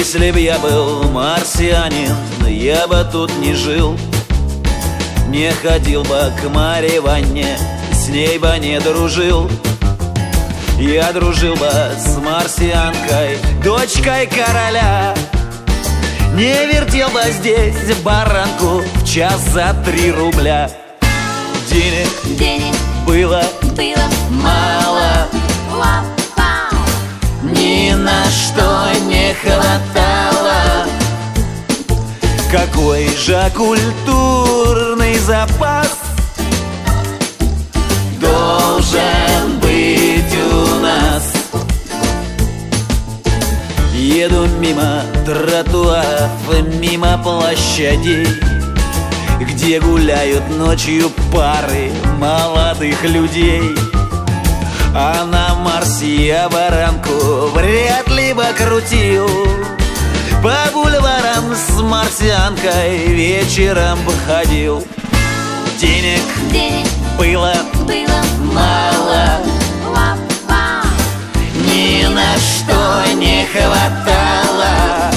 Если б я был марсианин, я бы тут не жил, не ходил бы к Марье Ивановне, с ней бы не дружил. Я дружил бы с марсианкой, дочкой короля, не вертел бы здесь баранку в час за 3 рубля. Денег было мало, ни на что не хватало. Какой же культурный запас должен быть у нас? Еду мимо тротуаров, мимо площадей, где гуляют ночью пары молодых людей. А на Марсе я баранку вряд ли бы крутил, по бульварам с марсианкой вечером бы ходил. Денег было мало, ни на что не хватало.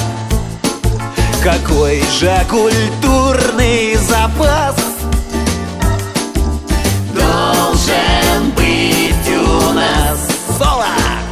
Какой же культурный запас должен быть у нас? Соло!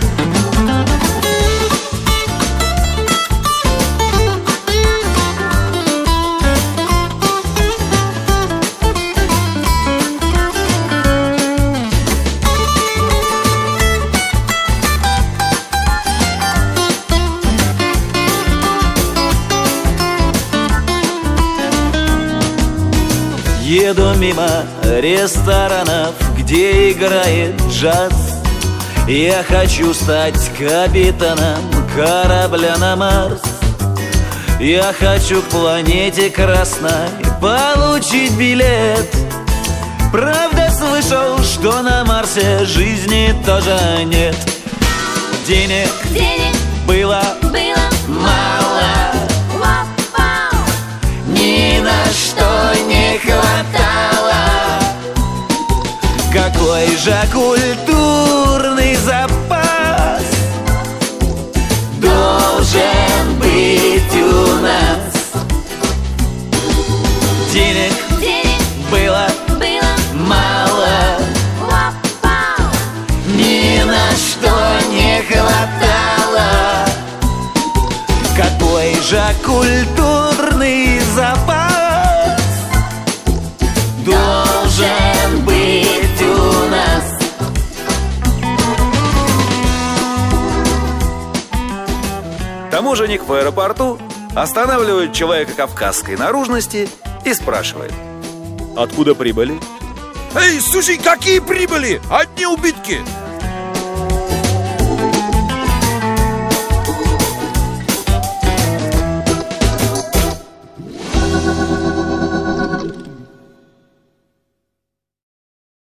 Еду мимо ресторанов, где играет джаз. Я хочу стать капитаном корабля на Марс. Я хочу к планете Красной получить билет. Правда, слышал, что на Марсе жизни тоже нет. Денег было мало, ни на что не хватало. Какой же культурный запас должен быть у нас? Денег было мало, ни на что не хватало. Какой же культурный запас должен быть у нас? Таможенник в аэропорту останавливает человека кавказской наружности и спрашивает: откуда прибыли? Эй, слушай, какие прибыли? Одни убытки.